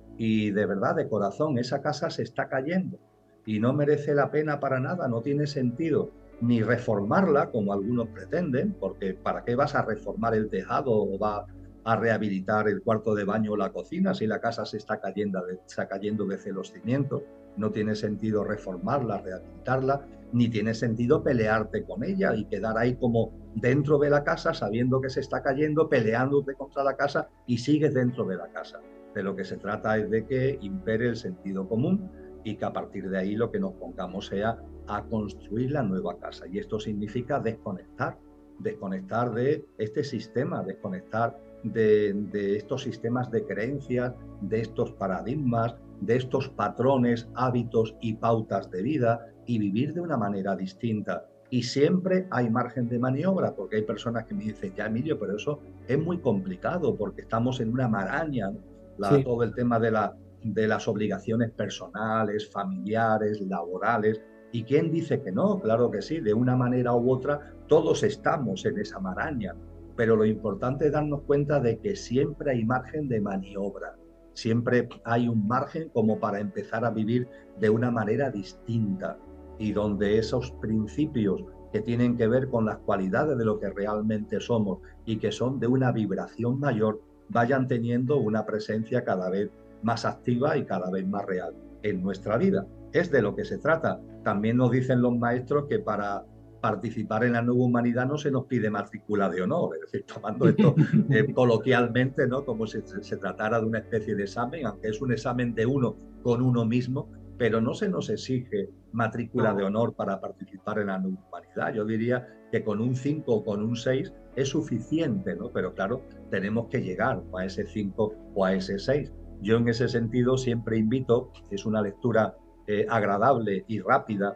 Y de verdad, de corazón, esa casa se está cayendo y no merece la pena para nada, no tiene sentido ni reformarla, como algunos pretenden, porque ¿para qué vas a reformar el tejado o va a rehabilitar el cuarto de baño o la cocina si la casa se está cayendo, está cayendo desde los cimientos? No tiene sentido reformarla, rehabilitarla, ni tiene sentido pelearte con ella y quedar ahí como dentro de la casa sabiendo que se está cayendo, peleándote contra la casa y sigues dentro de la casa. De lo que se trata es de que impere el sentido común y que a partir de ahí lo que nos pongamos sea a construir la nueva casa. Y esto significa desconectar, desconectar de este sistema, desconectar de, de estos sistemas de creencias, de estos paradigmas, de estos patrones, hábitos y pautas de vida, y vivir de una manera distinta. Y siempre hay margen de maniobra, porque hay personas que me dicen, ya Emilio, pero eso es muy complicado, porque estamos en una maraña, ¿no? La, sí. Todo el tema de, la, de las obligaciones personales, familiares, laborales. ¿Y quién dice que no? Claro que sí, de una manera u otra todos estamos en esa maraña, pero lo importante es darnos cuenta de que siempre hay margen de maniobra, siempre hay un margen como para empezar a vivir de una manera distinta, y donde esos principios que tienen que ver con las cualidades de lo que realmente somos y que son de una vibración mayor, vayan teniendo una presencia cada vez más activa y cada vez más real en nuestra vida. Es de lo que se trata. También nos dicen los maestros que para participar en la nueva humanidad no se nos pide matrícula de honor, es decir, tomando esto eh, coloquialmente, ¿no? Como si se, se tratara de una especie de examen, aunque es un examen de uno con uno mismo, pero no se nos exige matrícula de honor para participar en la nueva humanidad. Yo diría que con un cinco o con un seis es suficiente, ¿no? Pero claro, tenemos que llegar a ese cinco o a ese seis. Yo en ese sentido siempre invito, es una lectura eh, agradable y rápida,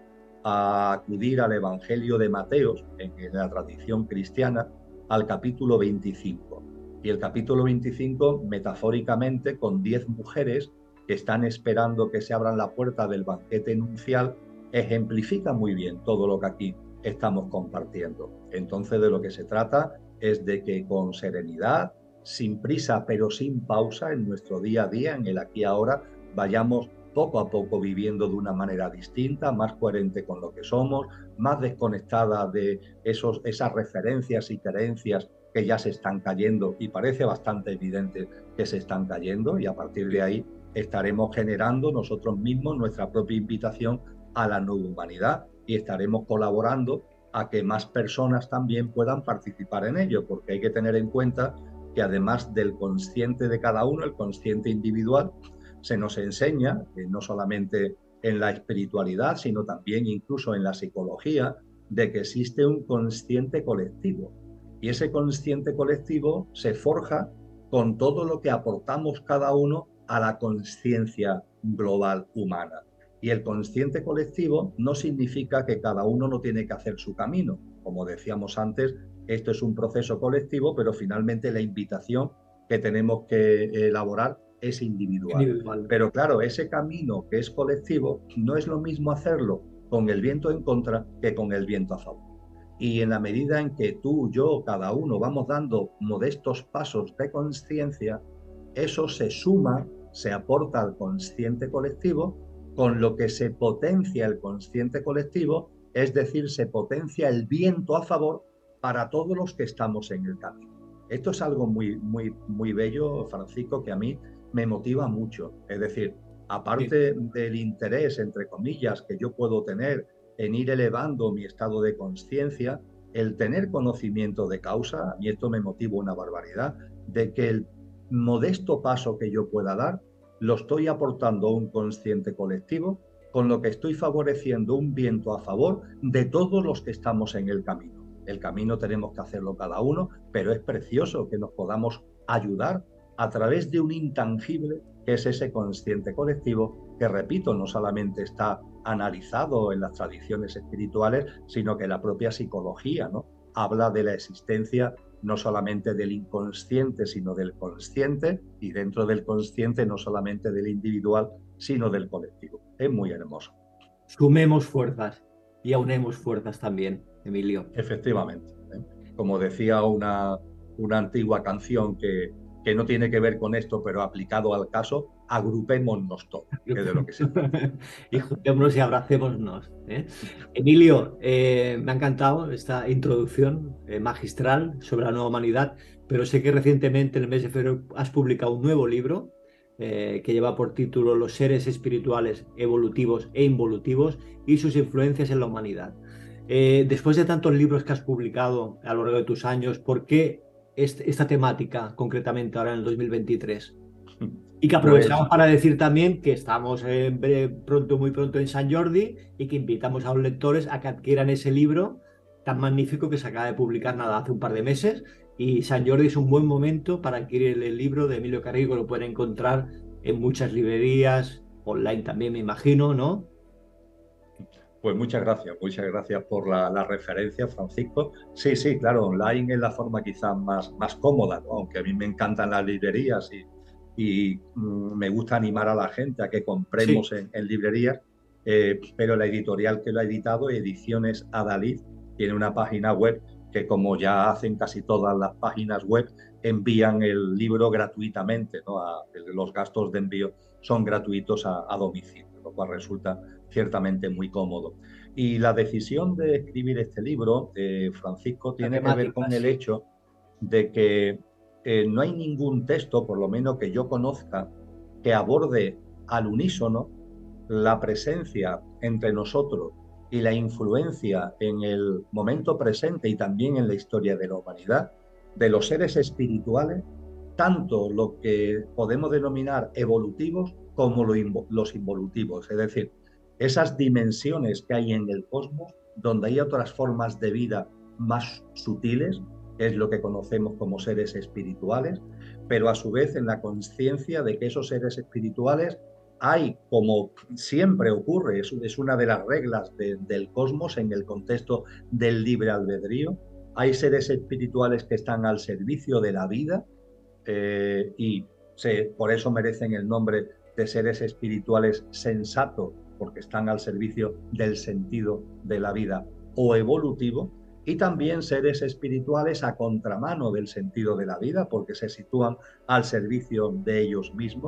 a acudir al Evangelio de Mateo, en, en la tradición cristiana, al capítulo veinticinco. Y el capítulo veinticinco, metafóricamente, con diez mujeres que están esperando que se abran la puerta del banquete nupcial, ejemplifica muy bien todo lo que aquí estamos compartiendo. Entonces, de lo que se trata es de que con serenidad, sin prisa pero sin pausa, en nuestro día a día, en el aquí y ahora, vayamos poco a poco viviendo de una manera distinta, más coherente con lo que somos, más desconectada de esos, esas referencias y creencias que ya se están cayendo, y parece bastante evidente que se están cayendo, y a partir de ahí estaremos generando nosotros mismos nuestra propia invitación a la nueva humanidad, y estaremos colaborando a que más personas también puedan participar en ello, porque hay que tener en cuenta que además del consciente de cada uno, el consciente individual, se nos enseña, que no solamente en la espiritualidad, sino también incluso en la psicología, de que existe un consciente colectivo. Y ese consciente colectivo se forja con todo lo que aportamos cada uno a la conciencia global humana. Y el consciente colectivo no significa que cada uno no tiene que hacer su camino. Como decíamos antes, esto es un proceso colectivo, pero finalmente la invitación que tenemos que elaborar es individual. individual. Pero claro, ese camino que es colectivo no es lo mismo hacerlo con el viento en contra que con el viento a favor. Y en la medida en que tú, yo, cada uno vamos dando modestos pasos de conciencia, eso se suma, se aporta al consciente colectivo, con lo que se potencia el consciente colectivo, es decir, se potencia el viento a favor para todos los que estamos en el camino. Esto es algo muy, muy, muy bello, Francisco, que a mí me motiva mucho. Es decir, aparte sí. del interés, entre comillas, que yo puedo tener en ir elevando mi estado de conciencia, el tener conocimiento de causa, a mí esto me motiva una barbaridad, de que el modesto paso que yo pueda dar, lo estoy aportando a un consciente colectivo, con lo que estoy favoreciendo un viento a favor de todos los que estamos en el camino. El camino tenemos que hacerlo cada uno, pero es precioso que nos podamos ayudar a través de un intangible que es ese consciente colectivo, que, repito, no solamente está analizado en las tradiciones espirituales, sino que la propia psicología, ¿no?, habla de la existencia no solamente del inconsciente, sino del consciente, y dentro del consciente no solamente del individual, sino del colectivo. Es muy hermoso. Sumemos fuerzas y aunemos fuerzas también, Emilio. Efectivamente. ¿eh? Como decía una, una antigua canción que, que no tiene que ver con esto, pero aplicado al caso, agrupémonos todos, que es de lo que se trata. Y juntémonos y abracémonos. ¿eh? Emilio, eh, me ha encantado esta introducción eh, magistral sobre la nueva humanidad, pero sé que recientemente, en el mes de febrero, has publicado un nuevo libro eh, que lleva por título Los seres espirituales, evolutivos e involutivos y sus influencias en la humanidad. Eh, después de tantos libros que has publicado a lo largo de tus años, ¿por qué este, esta temática concretamente ahora en el dos mil veintitrés? Y que aprovechamos pues, para decir también que estamos en breve, pronto, muy pronto en Sant Jordi, y que invitamos a los lectores a que adquieran ese libro tan magnífico que se acaba de publicar nada hace un par de meses. Y Sant Jordi es un buen momento para adquirir el libro de Emilio Carrigo. Lo pueden encontrar en muchas librerías, online también, me imagino, ¿no? Pues muchas gracias, muchas gracias por la, la referencia, Francisco. Sí, sí, claro, online es la forma quizás más, más cómoda, ¿no? Aunque a mí me encantan las librerías y y mm, me gusta animar a la gente a que compremos sí. en, en librerías, eh, pero la editorial que lo ha editado, Ediciones Adalid, tiene una página web que, como ya hacen casi todas las páginas web, envían el libro gratuitamente, ¿no? A, los gastos de envío son gratuitos a, a domicilio, lo cual resulta ciertamente muy cómodo. Y la decisión de escribir este libro, eh, Francisco, tiene que ver con el hecho de que Eh, no hay ningún texto, por lo menos que yo conozca, que aborde al unísono la presencia entre nosotros y la influencia en el momento presente y también en la historia de la humanidad de los seres espirituales, tanto lo que podemos denominar evolutivos como lo invo- los involutivos, es decir, esas dimensiones que hay en el cosmos donde hay otras formas de vida más sutiles, es lo que conocemos como seres espirituales, pero a su vez en la conciencia de que esos seres espirituales hay, como siempre ocurre, es, es una de las reglas de, del cosmos en el contexto del libre albedrío, hay seres espirituales que están al servicio de la vida eh, y se, por eso merecen el nombre de seres espirituales sensatos, porque están al servicio del sentido de la vida, o evolutivo, y también seres espirituales a contramano del sentido de la vida, porque se sitúan al servicio de ellos mismos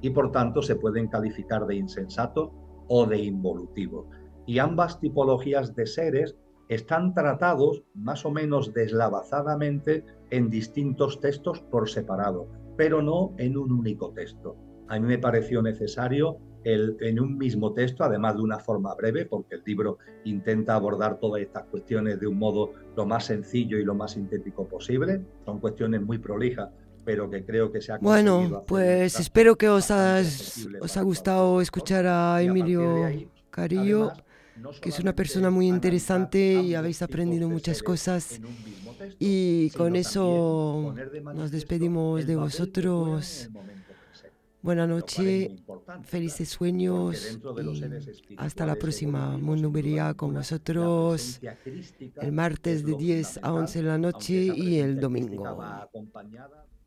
y por tanto se pueden calificar de insensatos o de involutivos. Y ambas tipologías de seres están tratados más o menos deslavazadamente en distintos textos por separado, pero no en un único texto. A mí me pareció necesario el, en un mismo texto, además de una forma breve, porque el libro intenta abordar todas estas cuestiones de un modo lo más sencillo y lo más sintético posible. Son cuestiones muy prolijas, pero que creo que se ha conseguido Bueno, hacer pues espero que os, has, os ha gustado escuchar a Emilio Carrillo, que es una persona muy interesante y habéis aprendido muchas cosas. Y con eso nos despedimos de vosotros. Buenas noches, felices sueños y hasta la próxima. Mundo Berea con vosotros el martes de diez a once de la noche y el domingo.